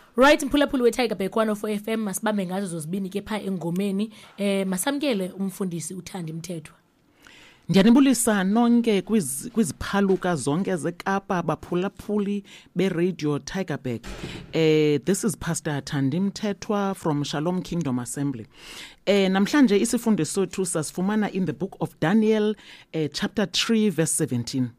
Right, mphulaphuli weTigerberg 104 FM masibambe ngazo zozibini ke pha engomeni. Masamkele umfundisi uThandi Mthethwa. Ndiyanibulisa nonke kwiziphaluka zonke zeKapa baphulaphuli be-Radio Tigerberg. This is Pastor Thandi Mthethwa from Shalom Kingdom Assembly. Namhlanje isifundo sethu sasifumana in the book of Daniel, chapter 3 verse 17.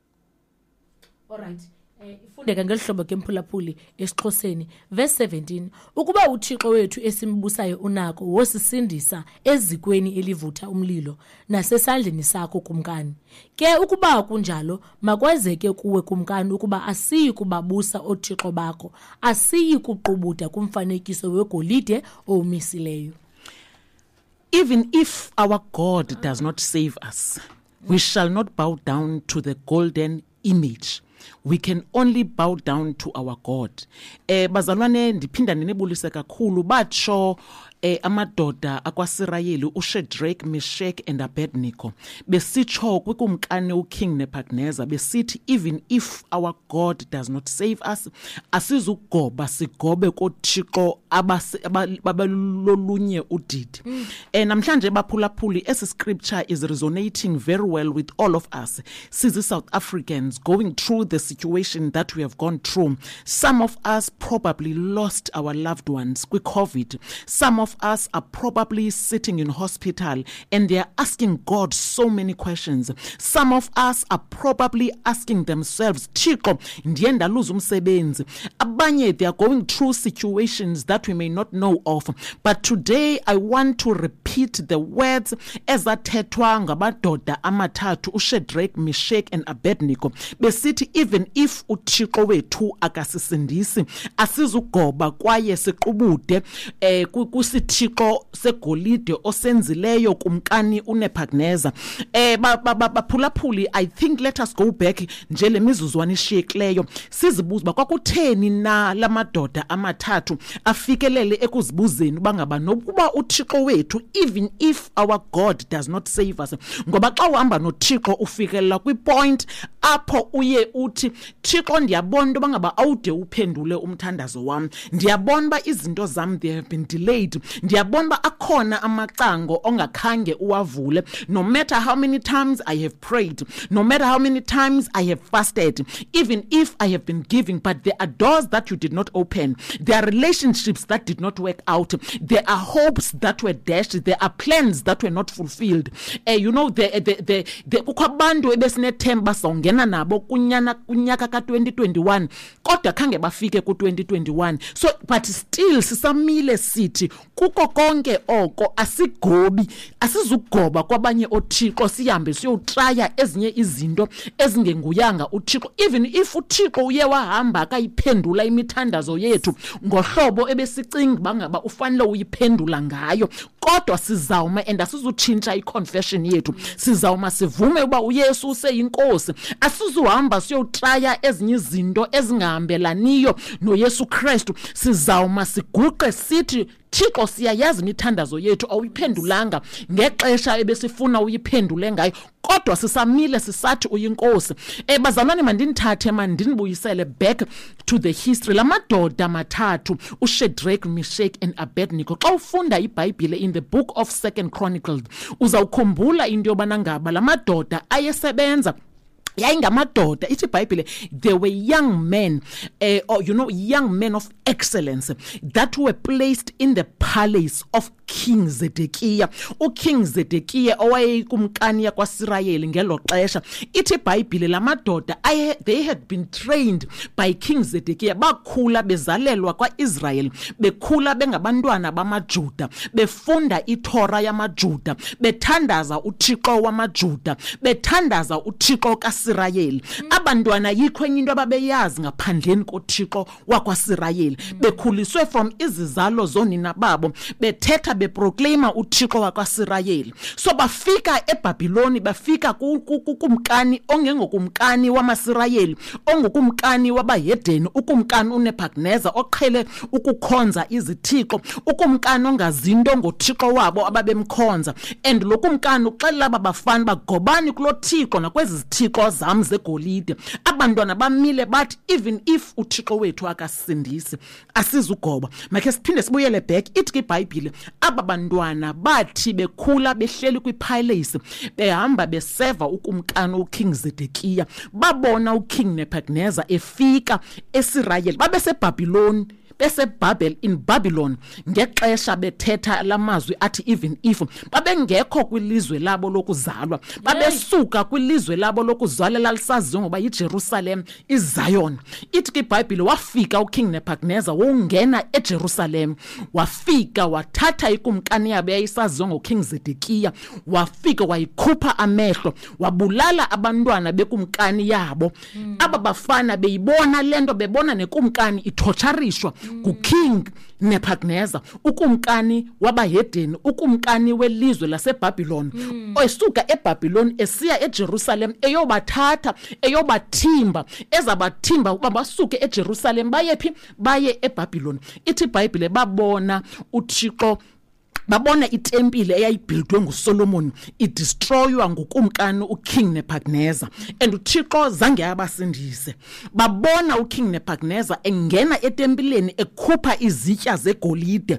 All right. Ifundeka ngelihlobo ke mphulaphuli esiXhoseni verse 17. Ukuba uThixo wethu esimbusayo unako wosisindisa ezikweni elivutha umlilo nasesandleni sakho kumkani. Ke ukuba kunjalo makwazeke kuwe kumkani ukuba asiyi kubabusa oThixo bakho, asiyi kuqubuda kumfanekiso wegolide owumisileyo. Even if our God does not save us, we shall not bow down to the golden image. We can only bow down to our God. Bazalwane ndiphinda ninibulise kakhulu batsho amadoda akwaSirayeli uShadrach, Meshach and Abednego besitsho kwikumkani uKing Nebuchadnezzar besithi even if our God does not save us asizugoba sigobe koThixo abalolunye udidi. Namhlanje baphulaphuli esi scripture is resonating very well with all of us. Sizi South Africans going through the situation that we have gone through. Some of us probably lost our loved ones with COVID. Some of us are probably sitting in hospital and they are asking God so many questions. Some of us are probably asking themselves, Thixo, ndienda lose umsebenzi. Abanye, they are going through situations that we may not know of. But today I want to repeat the words ezathethwa ngabadoda amathathu uShadrach, Meshach and Abednego. Besithi even if uThixo wethu akasisindisi asizugoba kwaye siqubude kusithixo segolide osenzileyo kumkani uNebuchadnezzar. Baphulaphuli, I think let us go back nje lemizuzwana ishiyekileyo sizibuza bakwakutheni na lamadoda amathathu afikelele ekuzibuzeni bangaba nokuba uThixo wethu even if our God does not save us. Ngoba xa uhamba noThixo ufikelela kwipoint apho uye uthi Thixo ndiyabona bangaba awude uphendule umthandazo wami, ndiyabona ba izinto zami they have been delayed, ndiyabona ba akhona amacango ongakhange uwavule. No matter how many times I have prayed, no matter how many times I have fasted, even if I have been giving, but there are doors that you did not open, there are relationships that did not work out, there are hopes that were dashed, there are plans that were not fulfilled. You know, the ukwabantu ebesinethemba songena nabo kunyaka ka 2021 kodwa khange bafike ku 2021. So but still sisamile sithi kuko konke oko asizugoba kwabanye oThixo sihambe siyotraya ezinye izinto ezingenguyanga uThixo. Even if uThixo uye wahamba akayiphendula imithandazo yethu ngohlobo ebesicinga bangaba ufanele uyiphendula ngayo, kodwa sizawuma and asizutshintsha iconfession yethu, sizawuma sivume uba uYesu useyinkosi. Asizuhamba siyotraya ezinye izinto ezingahambelaniyo noYesu Kristu. Sizawuma siguqe sithi Thixo siyayazi imithandazo yethu awuyiphendulanga ngexesha ebesifuna uyiphendule ngayo, kodwa sisamile sisathi uyinkosi. Bazalwane mandinithathe mandinibuyisele back to the history. Lamadoda mathathu uShadrach, Meshach and Abednego, xa ufunda iBhayibhile in the book of 2 Chronicles uzawukhumbula into yobana ngaba lamadoda ayesebenza yayingamadoda. Ithi iBhayibhile they were young men, young men of excellence that were placed in the palace of King Zedekiah. King Zedekiah owayekumkani yakwaSirayeli ngelo xesha. Ithi iBhayibhile lamadoda they had been trained by King Zedekiah, bakhula bezalelwa kwaIsrael, bekhula bengabantwana bamaJuda, befunda iTorah yamaJuda, bethandaza uThixo wamaJuda, bethandaza uThixo kaSirayeli. Abantwana yikho enye into ababeyazi ngaphandleni koThixo wakwaSirayeli, bekhuliswe from izizalo zonina babo bethetha beproclaima uThixo wakwaSirayeli. So bafika eBhabhiloni, bafika kumkani ongengokumkani wamaSirayeli, ongokumkani wabahedeni, ukumkani uNebuchadnezzar oqhele ukukhonza izithixo, ukumkani ongazinto ngoThixo wabo ababemkhonza. And lokumkani uxelela abafana bagobani kulo Thixo nakwezi zithixo zam zegolide. Abantwana bamile bathi even if uThixo wethu akasindisi asizugoba. Makhe siphinde sibuyele back, ithi iBhayibhile aba bantwana bathi bekhula behleli kwipalace behamba beseva ukumkani uKing Zedekiya, babona uKing Nebuchadnezzar efika eSirayeli, babeseBhabhiloni in Babylon ngexesha bethetha lamazwi athi even if babengekho kwilizwe labo lokuzalwa, babesuka kwilizwe labo lokuzalwa lalisaziwa ngoba yiJerusalem, iZion. Ithi iBhayibhile wafika uKing Nebuchadnezzar wongena eJerusalem, wafika wathatha ikumkani yabo yayisaziwa ngoKing Zedekiya, wafika wayikhupha amehlo, wabulala abantwana bekumkani yabo. Aba bafana beyibona lento, bebona nekumkani ithotharishwa kuKing Nebuchadnezzar, ukumkani wabahedeni, ukumkani welizwe laseBhabhiloni, osuka eBhabhiloni esiya eJerusalem eyobathatha eyobathimba, ezabathimba ukuba basuke eJerusalem bayephi, baye eBhabhiloni. Ithi iBhayibhile babona uThixo, babona itempile eyayibhildwe nguSolomon idestroywa ngukumkani uKing Nebuchadnezzar, and uThixo zange abasindise. Babona uKing Nebuchadnezzar engena etempileni ekhupha izitya zegolide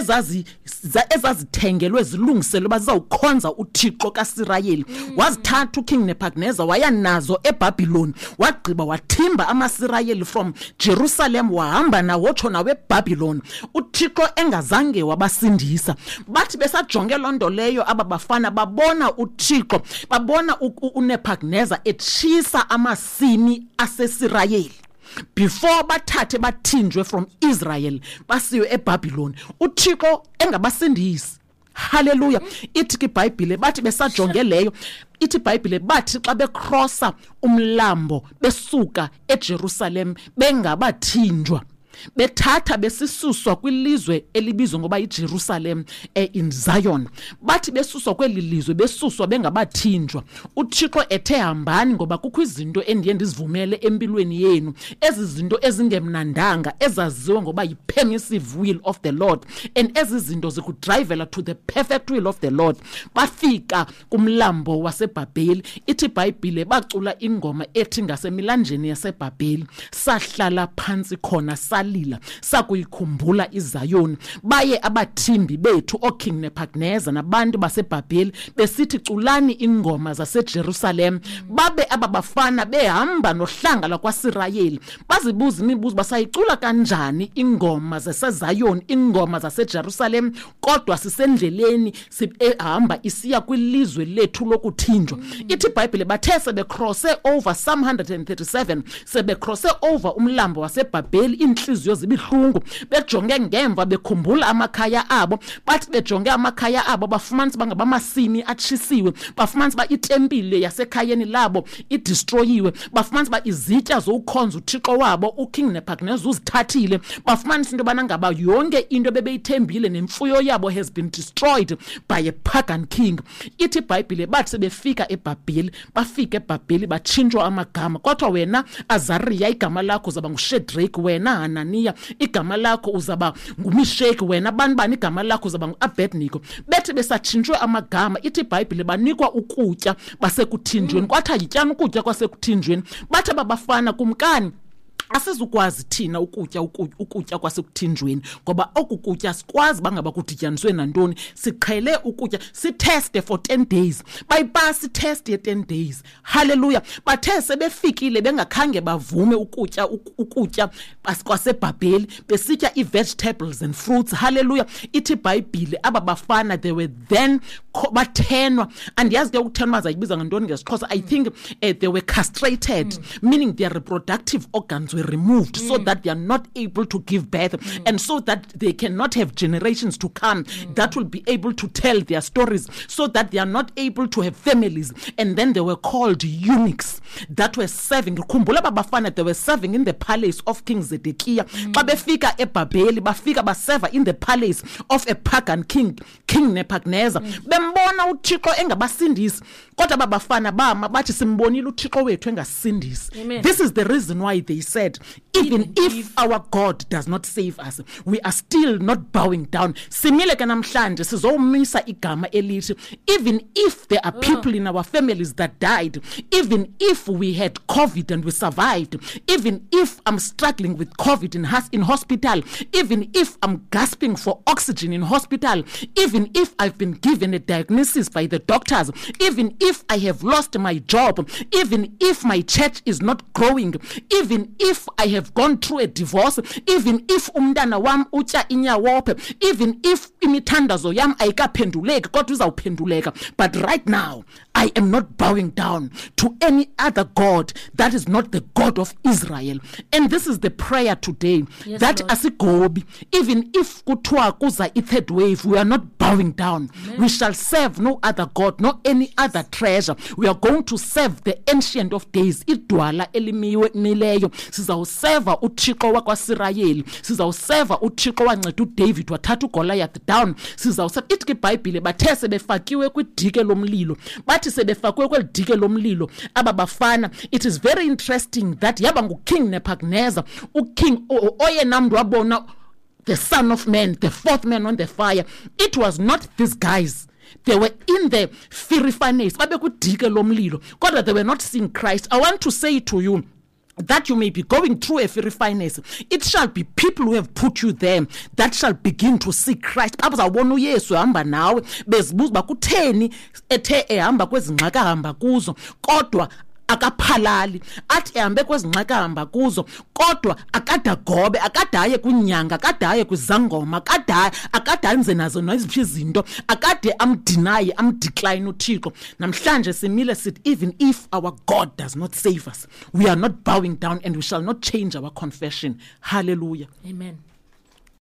ezazithengelwe zilungiselwe bazawukhonza uThixo kaSirayeli. Wazithatha uKing Nebuchadnezzar waya nazo eBhabhiloni, wagqiba wathimba amaSirayeli from Jerusalem wahamba nawo tsho nawe eBhabhiloni. uThixo engazange wabasindisa. Bathi besajonge lonto leyo aba bafana babona uThixo, babona uNebuchadnezzar etshisa amasimi aseSirayeli before bathathe bathinjwe from Israel basiwe eBhabhiloni, uThixo engabasindisi. Hallelujah. Ithi iBhayibhile bathi besajonge leyo, ithi iBhayibhile bathi xa becrossa umlambo besuka eJerusalem bengabathinjwa, bethatha besisuswa kwilizwe elibizwa ngoba yiJerusalem in Zion, bathi besuswa kweli lizwe besuswa bengabathinjwa. uThixo ethe hambani ngoba kukho izinto endiye ndizivumele empilweni yenu, ezi zinto ezingemnandanga ezaziwa ngoba yi-permissive will of the Lord, and ezi zinto zikudrivela to the perfect will of the Lord. Bafika kumlambo waseBhabheli, ithi iBhayibhile bacula ingoma ethi ngasemilanjeni yaseBhabheli sahlala phansi khona salila sakuyikhumbula iZion. Baye abathimbi bethu oKing Nebuchadnezzar nabantu baseBhabheli besithi culani ingoma zaseJerusalem. Babe ababafana behamba nohlanga lakwaSirayeli bazibuza imibuzo, basayicula kanjani ingoma zaseZion, ingoma zaseJerusalem, kodwa sisendleleni sihamba isiya kwilizwe lethu lokuthinjwa. Ithi iBhayibhile bathe sebecrosse over Psalm 137, sebecrosse over umlambo waseBhabheli, inhliziyo zibihlungu, bejonge ngemva bekhumbula amakhaya abo. Bathi bejonge amakhaya abo bafumanisa bangabamasimi atshisiwe, bafumanisa ba itempile yasekhayeni labo idestroyiwe, bafumanisa ba izitya zokukhonza uThixo wabo uKing Nebuchadnezzar uzithathile, bafumanisa into bana ngaba yonke into bebeyithembile nemfuyo yabo has been destroyed by a pagan king. Ithi iBhayibhile bathi sebefika eBhabheli, bafika eBhabheli batshintshwa amagama, kodwa wena Azariya igama lakho uzaba nguShadrach, wena Hananiya igama lakho uzaba nguMeshaki, wena bani igama lakho uzaba nguAbednego. Bethe besatshintshwe amagama, ithi iBhayibhile banikwa ukutya basekuthinjweni, kwathi yityani ukutya kwasekuthinjweni. Bathi babafana kumkani asizukwazi thina ukutya kwasekuthinjweni ngoba okukutya sikwazi bangaba kudityaniswe nantoni, siqhele ukutya siteste for 10 days, bayipasi test ye 10 days. Hallelujah. Bathe sebefikile bengakhange bavume ukutya kwaseBhabheli, besitya i-vegetables and fruits. Hallelujah. Ithi iBhayibhile aba bafana they were then bathenwa, and yazi ke ukuthenwa bazayibiza ngantoni ngesiXhosa, I think they were castrated, meaning their reproductive organs were removed so that they are not able to give birth, and so that they cannot have generations to come that will be able to tell their stories, so that they are not able to have families. And then they were called eunuchs that were serving. Khumbula babafana, they were serving in the palace of King Zedekiya. Xa befika eBhabheli bafika baseva in the palace of a pagan king, King Nebuchadnezzar. Bembona sibona uThixo engabasindisi kodwa babafana bama bathi simbonile uThixo wethu engasindisi. This is the reason why they said even if our God does not save us, we are still not bowing down. Simile ke namhlanje sizomisa igama elithi even if there are people in our families that died, even if we had COVID and we survived, even if I'm struggling with COVID in hospital, even if I'm gasping for oxygen in hospital, even if I've been given a diagnosis by the doctors, even if I have lost my job, even if my church is not growing, even if I have gone through a divorce, even if umntana wam utya inyawophe, even if imithandazo yam ayikaphenduleki kodwa izawuphenduleka, but right now I am not bowing down to any other God that is not the God of Israel. And this is the prayer today, that asigobi, even if kuthiwa kuza i-third wave, we are not bowing down. We shall serve no other God, no any other treasure. We are going to serve the ancient of days, idwala elimileyo. Sizawuseva uThixo wakwaSirayeli, sizawuseva uThixo wanceda uDavid wathatha uGoliath down, sizawuseva. Ithi iBhayibhile bathe sebefakiwe kwidike lomlilo, bathi sebefakwe kwelidike lomlilo aba bafana. It is very interesting that yaba nguKing Nebuchadnezzar, uking oyena mntu wabona the Son of Man, the fourth man on the fire. It was not these guys. They were in the fiery furnace, babe kwidike lomlilo, kodwa they were not seeing Christ. I want to say to you that you may be going through a fiery furnace. It shall be people who have put you there that shall begin to see Christ. Abazawubona uYesu ehamba nawe bezibuza uba kutheni ethe ehamba kwezi ngxaki ahamba kuzo kodwa akaphalali, athi ehambe kwezi ngxaki ahamba kuzo kodwa akadagobe, akadaye kwinyanga, akadaye kwizangoma, akade enze nazo neziphi izinto, akade amdinaye, amdecline uThixo. Namhlanje simile sithi even if our God does not save us, we are not bowing down and we shall not change our confession. Hallelujah. Amen.